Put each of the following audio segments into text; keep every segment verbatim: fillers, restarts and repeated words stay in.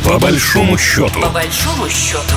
По большому счету. По большому счету.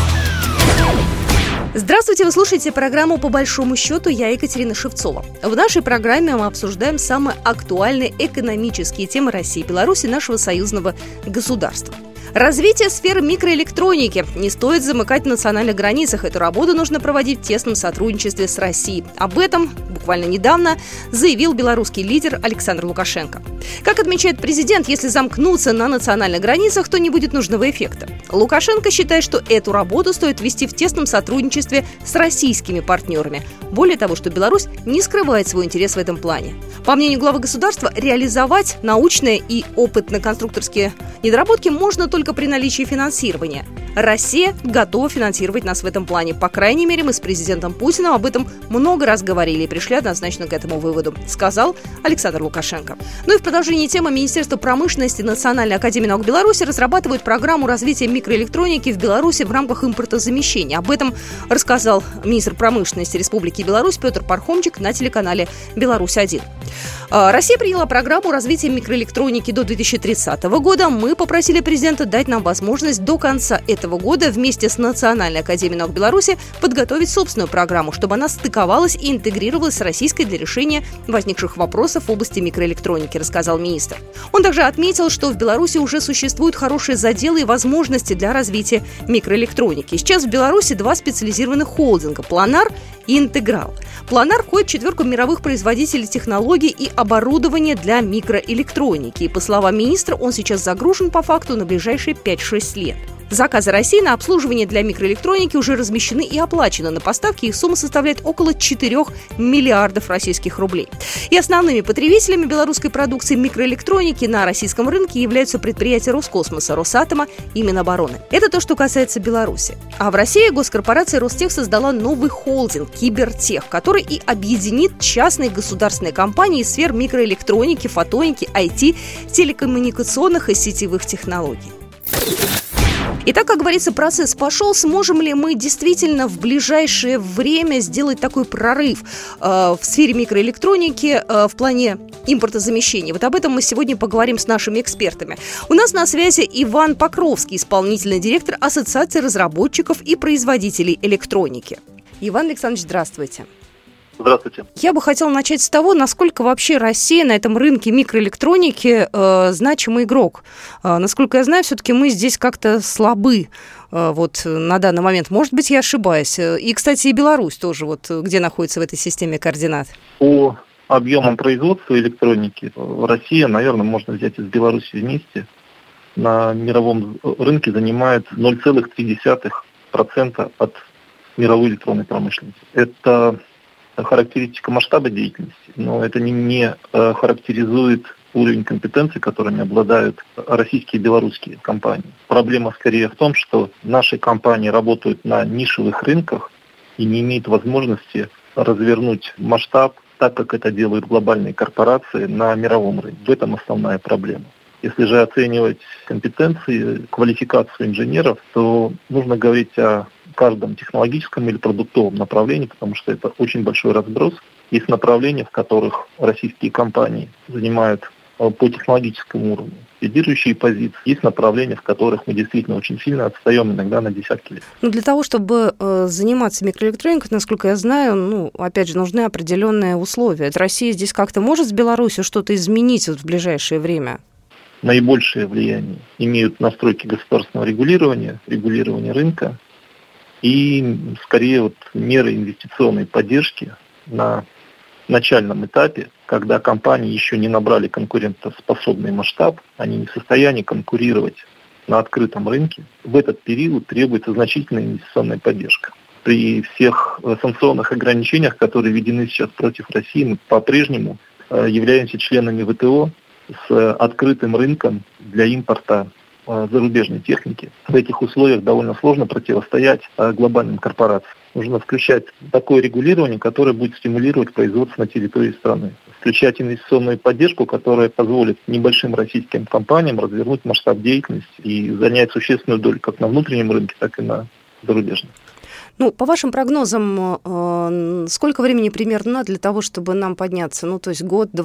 Здравствуйте, вы слушаете программу «По большому счету». Я Екатерина Шевцова. В нашей программе мы обсуждаем самые актуальные экономические темы России, Беларуси, нашего союзного государства. Развитие сферы микроэлектроники. Не стоит замыкать в национальных границах. Эту работу нужно проводить в тесном сотрудничестве с Россией. Об этом буквально недавно заявил белорусский лидер Александр Лукашенко. Как отмечает президент, если замкнуться на национальных границах, то не будет нужного эффекта. Лукашенко считает, что эту работу стоит вести в тесном сотрудничестве с российскими партнерами. Более того, что Беларусь не скрывает свой интерес в этом плане. По мнению главы государства, реализовать научные и опытно-конструкторские недоработки можно только при наличии финансирования. Россия готова финансировать нас в этом плане. По крайней мере, мы с президентом Путиным об этом много раз говорили и пришли однозначно к этому выводу, сказал Александр Лукашенко. Ну и в продолжении темы Министерство промышленности и Национальной академии наук Беларуси разрабатывают программу развития микроэлектроники в Беларуси в рамках импортозамещения. Об этом рассказал министр промышленности Республики Беларусь Петр Пархомчик на телеканале «Беларусь-один». Россия приняла программу развития микроэлектроники до две тысячи тридцатого года. Мы попросили президента дать нам возможность до конца этого года вместе с Национальной академией наук Беларуси подготовить собственную программу, чтобы она стыковалась и интегрировалась с российской для решения возникших вопросов в области микроэлектроники, рассказал министр. Он также отметил, что в Беларуси уже существуют хорошие заделы и возможности для развития микроэлектроники. Сейчас в Беларуси два специализированных холдинга – «Планар» и «Интеграл». «Планар» входит в четверку мировых производителей технологий и оборудования для микроэлектроники. И, по словам министра, он сейчас загружен по факту на ближайшие пять-шесть лет. Заказы России на обслуживание для микроэлектроники уже размещены и оплачены. На поставки их сумма составляет около четырёх миллиардов российских рублей. И основными потребителями белорусской продукции микроэлектроники на российском рынке являются предприятия Роскосмоса, Росатома и Минобороны. Это то, что касается Беларуси. А в России госкорпорация Ростех создала новый холдинг «Кибертех», который и объединит частные государственные компании из сфер микроэлектроники, фотоники, ай ти, телекоммуникационных и сетевых технологий. Итак, как говорится, процесс пошел. Сможем ли мы действительно в ближайшее время сделать такой прорыв э, в сфере микроэлектроники э, в плане импортозамещения? Вот об этом мы сегодня поговорим с нашими экспертами. У нас на связи Иван Покровский, исполнительный директор Ассоциации разработчиков и производителей электроники. Иван Александрович, здравствуйте. Здравствуйте. Я бы хотела начать с того, насколько вообще Россия на этом рынке микроэлектроники э, значимый игрок. Э, насколько я знаю, все-таки мы здесь как-то слабы э, вот на данный момент. Может быть, я ошибаюсь. И, кстати, и Беларусь тоже, вот, где находится в этой системе координат. По объемам производства электроники Россия, наверное, можно взять и с Беларусью вместе, на мировом рынке занимает ноль целых три десятых процента от мировой электронной промышленности. Это характеристика масштаба деятельности, но это не, не характеризует уровень компетенций, которыми обладают российские и белорусские компании. Проблема скорее в том, что наши компании работают на нишевых рынках и не имеют возможности развернуть масштаб так, как это делают глобальные корпорации на мировом рынке. В этом основная проблема. Если же оценивать компетенции, квалификацию инженеров, то нужно говорить о каждом технологическом или продуктовом направлении, потому что это очень большой разброс. Есть направления, в которых российские компании занимают по технологическому уровню лидирующие позиции. Есть направления, в которых мы действительно очень сильно отстаем, иногда на десятки лет. Ну, для того, чтобы э, заниматься микроэлектроникой, насколько я знаю, ну, опять же, нужны определенные условия. Россия здесь как-то может с Беларусью что-то изменить вот в ближайшее время? Наибольшее влияние имеют настройки государственного регулирования, регулирования рынка и, скорее, вот меры инвестиционной поддержки на начальном этапе, когда компании еще не набрали конкурентоспособный масштаб, они не в состоянии конкурировать на открытом рынке. В этот период требуется значительная инвестиционная поддержка. При всех санкционных ограничениях, которые введены сейчас против России, мы по-прежнему являемся членами вэ тэ о с открытым рынком для импорта зарубежной техники. В этих условиях довольно сложно противостоять глобальным корпорациям. Нужно включать такое регулирование, которое будет стимулировать производство на территории страны. Включать инвестиционную поддержку, которая позволит небольшим российским компаниям развернуть масштаб деятельности и занять существенную долю как на внутреннем рынке, так и на зарубежном. Ну, по вашим прогнозам, сколько времени примерно надо для того, чтобы нам подняться? Ну, то есть год, два?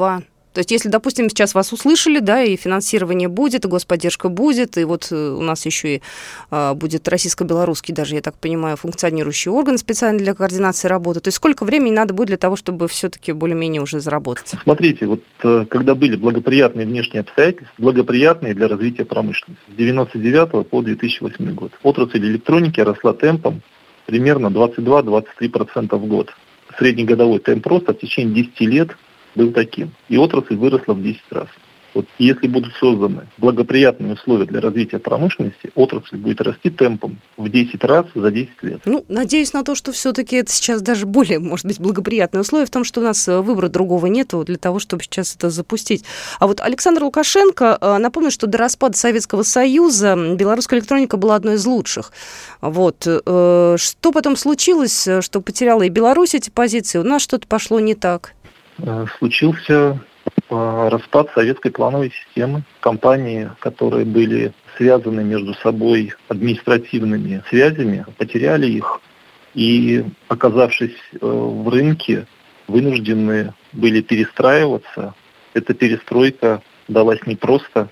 То есть, если, допустим, сейчас вас услышали, да, и финансирование будет, и господдержка будет, и вот у нас еще и а, будет российско-белорусский, даже, я так понимаю, функционирующий орган специально для координации работы. То есть, сколько времени надо будет для того, чтобы все-таки более-менее уже заработать? Смотрите, вот когда были благоприятные внешние обстоятельства, благоприятные для развития промышленности, с девяносто девятого по две тысячи восьмой год, отрасль электроники росла темпом примерно двадцать два - двадцать три процента в год. Среднегодовой темп роста в течение десяти лет был таким. И отрасль выросла в десять раз. Вот если будут созданы благоприятные условия для развития промышленности, отрасль будет расти темпом в десять раз за десять лет. Ну, надеюсь на то, что все-таки это сейчас даже более, может быть, благоприятные условия в том, что у нас выбора другого нету для того, чтобы сейчас это запустить. А вот Александр Лукашенко, напомню, что до распада Советского Союза белорусская электроника была одной из лучших. Вот. Что потом случилось, что потеряла и Беларусь эти позиции? У нас что-то пошло не так. Случился распад советской плановой системы. Компании, которые были связаны между собой административными связями, потеряли их и, оказавшись в рынке, вынуждены были перестраиваться. Эта перестройка далась непросто,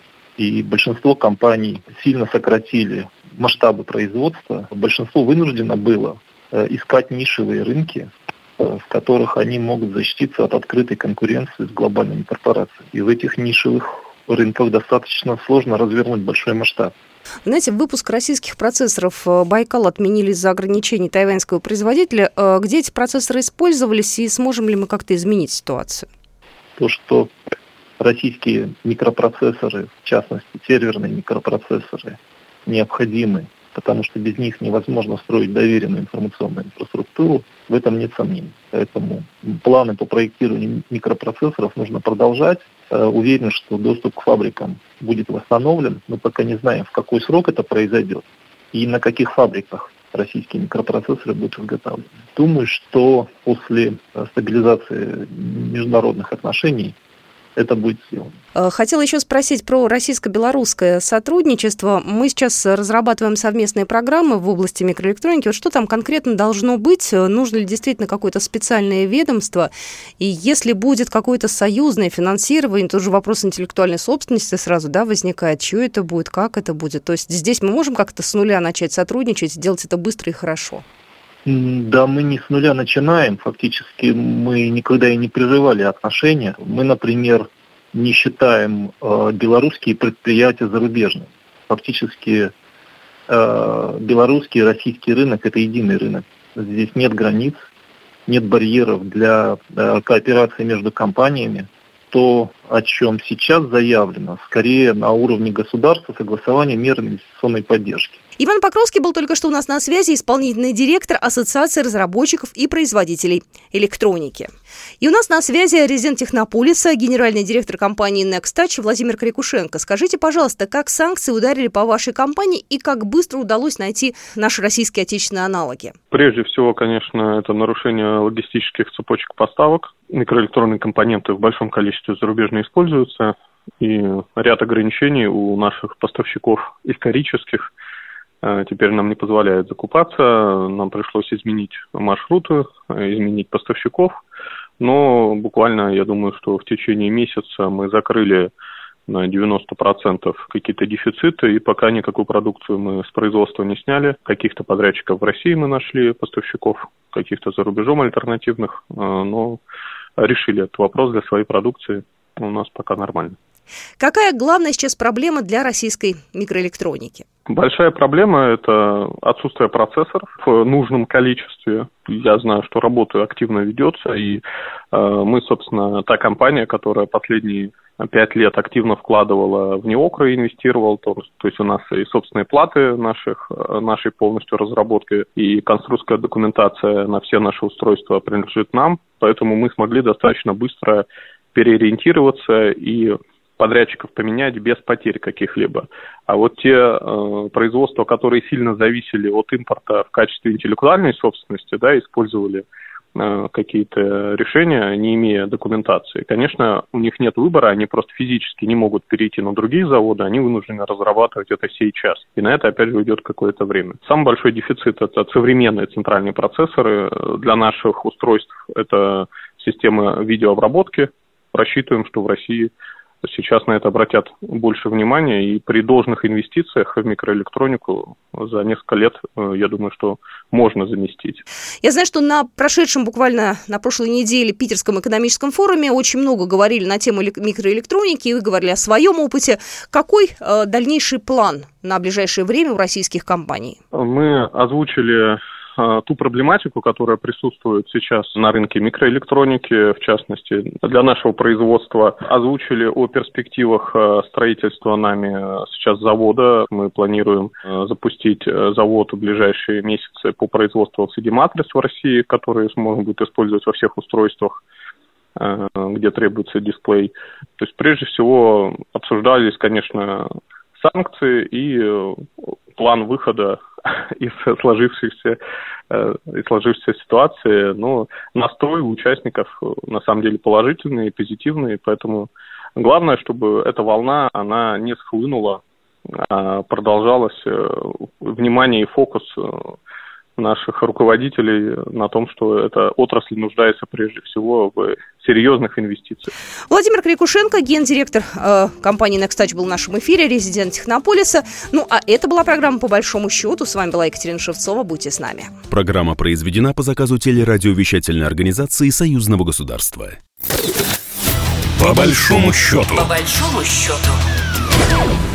и большинство компаний сильно сократили масштабы производства. Большинство вынуждено было искать нишевые рынки, в которых они могут защититься от открытой конкуренции с глобальными корпорациями. И в этих нишевых рынках достаточно сложно развернуть большой масштаб. Знаете, выпуск российских процессоров Байкал отменили из-за ограничений тайваньского производителя. Где эти процессоры использовались, и сможем ли мы как-то изменить ситуацию? То, что российские микропроцессоры, в частности серверные микропроцессоры, необходимы, потому что без них невозможно строить доверенную информационную инфраструктуру, в этом нет сомнений. Поэтому планы по проектированию микропроцессоров нужно продолжать. Уверен, что доступ к фабрикам будет восстановлен, но пока не знаем, в какой срок это произойдет и на каких фабриках российские микропроцессоры будут изготовлены. Думаю, что после стабилизации международных отношений это будет сделано. Хотела еще спросить про российско-белорусское сотрудничество. Мы сейчас разрабатываем совместные программы в области микроэлектроники. Вот что там конкретно должно быть? Нужно ли действительно какое-то специальное ведомство? И если будет какое-то союзное финансирование, тоже вопрос интеллектуальной собственности сразу, да, возникает. Чье это будет, как это будет? То есть здесь мы можем как-то с нуля начать сотрудничать, сделать это быстро и хорошо? Да, мы не с нуля начинаем. Фактически мы никогда и не прерывали отношения. Мы, например, не считаем э, белорусские предприятия зарубежными. Фактически э, белорусский и российский рынок – это единый рынок. Здесь нет границ, нет барьеров для э, кооперации между компаниями. То, о чем сейчас заявлено, скорее на уровне государства согласование мер инвестиционной поддержки. Иван Покровский был только что у нас на связи, исполнительный директор Ассоциации разработчиков и производителей электроники. И у нас на связи резидент Технополиса, генеральный директор компании Nextouch Владимир Крикушенко. Скажите, пожалуйста, как санкции ударили по вашей компании и как быстро удалось найти наши российские отечественные аналоги? Прежде всего, конечно, это нарушение логистических цепочек поставок. Микроэлектронные компоненты в большом количестве зарубежно используются, и ряд ограничений у наших поставщиков исторических теперь нам не позволяет закупаться. Нам пришлось изменить маршруты, изменить поставщиков, но буквально, я думаю, что в течение месяца мы закрыли на девяносто процентов какие-то дефициты, и пока никакую продукцию мы с производства не сняли. Каких-то подрядчиков в России мы нашли, поставщиков, каких-то за рубежом альтернативных, но решили этот вопрос для своей продукции. У нас пока нормально. Какая главная сейчас проблема для российской микроэлектроники? Большая проблема – это отсутствие процессоров в нужном количестве. Я знаю, что работа активно ведется, и э, мы, собственно, та компания, которая последние пять лет активно вкладывала в неокро, инвестировала, то, то есть у нас и собственные платы наших, нашей полностью разработки, и конструкторская документация на все наши устройства принадлежит нам, поэтому мы смогли достаточно быстро переориентироваться и подрядчиков поменять без потерь каких-либо. А вот те э, производства, которые сильно зависели от импорта в качестве интеллектуальной собственности, да, использовали э, какие-то решения, не имея документации. Конечно, у них нет выбора, они просто физически не могут перейти на другие заводы, они вынуждены разрабатывать это сейчас. И на это, опять же, уйдет какое-то время. Самый большой дефицит – это современные центральные процессоры. Для наших устройств это система видеообработки, рассчитываем, что в России сейчас на это обратят больше внимания, и при должных инвестициях в микроэлектронику за несколько лет, я думаю, что можно заместить. Я знаю, что на прошедшем буквально на прошлой неделе Питерском экономическом форуме очень много говорили на тему микроэлектроники, и вы говорили о своем опыте. Какой э, дальнейший план на ближайшее время у российских компаний? Мы озвучили ту проблематику, которая присутствует сейчас на рынке микроэлектроники, в частности, для нашего производства. Озвучили о перспективах строительства нами сейчас завода. Мы планируем запустить завод в ближайшие месяцы по производству эл си ди-матриц в России, которые можно будет использовать во всех устройствах, где требуется дисплей. То есть, прежде всего, обсуждались, конечно, санкции и план выхода из сложившейся, из сложившейся ситуации, но настрой у участников на самом деле положительный и позитивный, поэтому главное, чтобы эта волна, она не схлынула, а продолжалось внимание и фокус наших руководителей на том, что эта отрасль нуждается прежде всего в серьезных инвестициях. Владимир Крикушенко, гендиректор э, компании Nextouch, был в нашем эфире, резидент Технополиса. Ну, а это была программа «По большому счету». С вами была Екатерина Шевцова. Будьте с нами. Программа произведена по заказу телерадиовещательной организации Союзного государства. По большому счету. По большому счету.